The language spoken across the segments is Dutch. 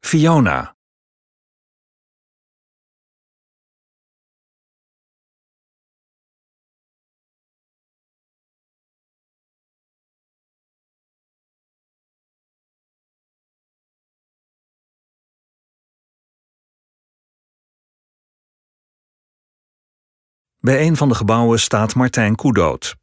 Fiona. Bij een van de gebouwen staat Martijn Koedood.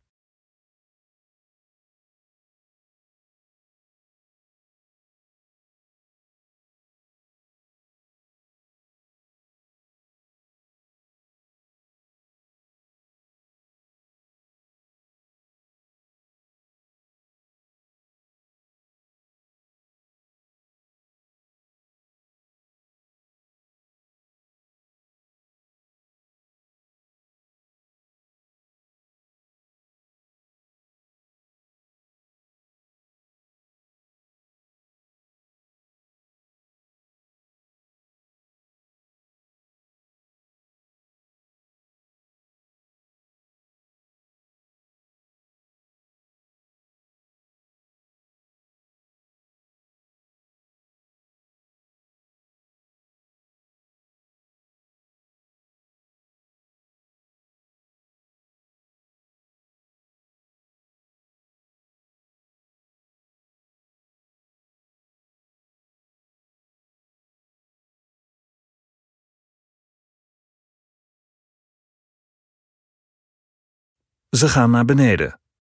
Ze gaan naar beneden.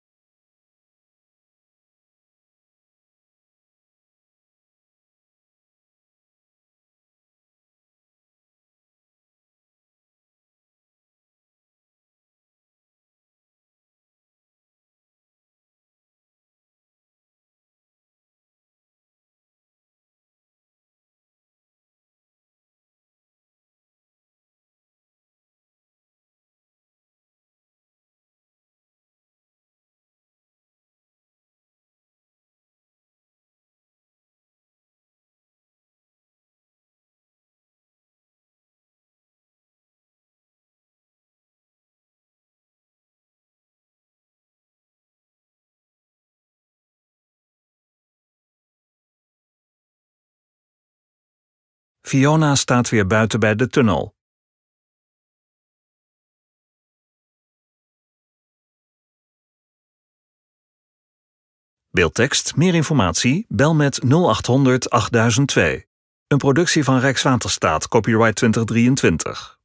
Fiona staat weer buiten bij de tunnel. Beeldtekst, meer informatie, bel met 0800 8002. Een productie van Rijkswaterstaat, copyright 2023.